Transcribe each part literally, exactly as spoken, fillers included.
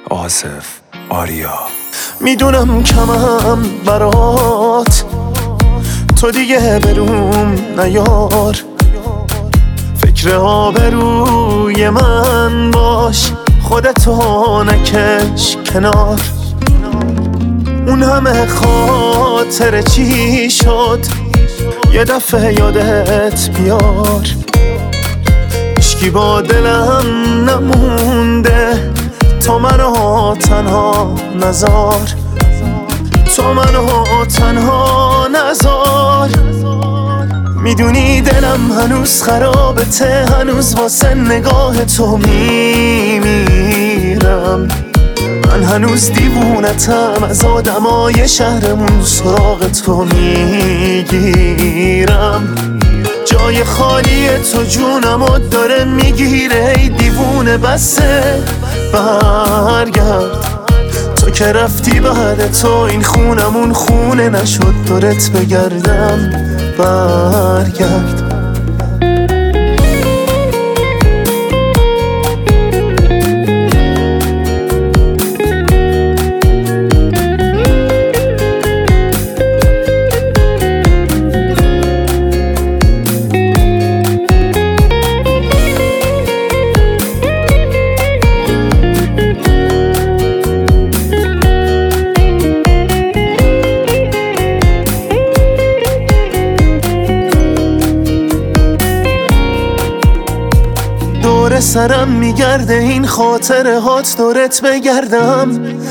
آصف آریا. میدونم کمم برات، تو دیگه بروم نیار، فکر آبروی من باش، خودتو نکش کنار. اون همه خاطر چی شد یه دفعه یادت بیار. اشکی با دلم نمونده، تو منو تنها نذار، تو منو تنها نذار. میدونی دلم هنوز خرابته، هنوز واسه نگاه تو میمیرم. من هنوز دیوونتم، از آدمای شهرمون سراغ تو میگیرم. جای خالی تو جونمو داره میگیره، ای دیوونه بسه برگرد. تو که رفتی بعد تو این خونمون خونه نشد، دورت بگردم برگرد. دور سرم میگرده این خاطره هات، دورت بگردم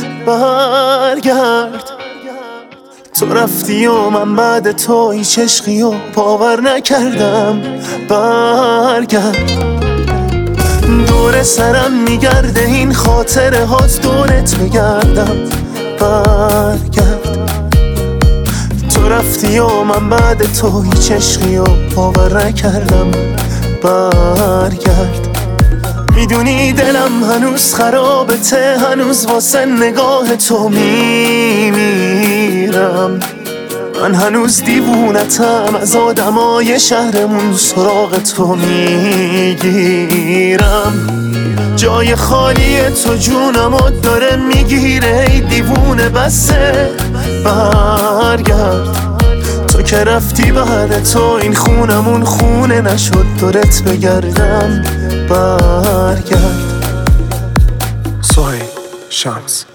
برگرد. تو رفتی و من بعد تو هیچ عشقی و باور نکردم برگرد. دور سرم میگرده این خاطره هات، دورت بگردم برگرد. تو رفتی و من بعد تو هیچ عشقی و باور نکردم برگرد. میدونی دلم هنوز خرابته، هنوز واسه نگاه تو میمیرم. من هنوز دیوونتم، از آدمای شهرمون سراغ تو میگیرم. جای خالی تو جونمو داره میگیره، ای دیوونه بسه برگرد. تو که رفتی بعد تو این خونمون خونه نشد، دورت بگردم برگرد. سهیل شمس.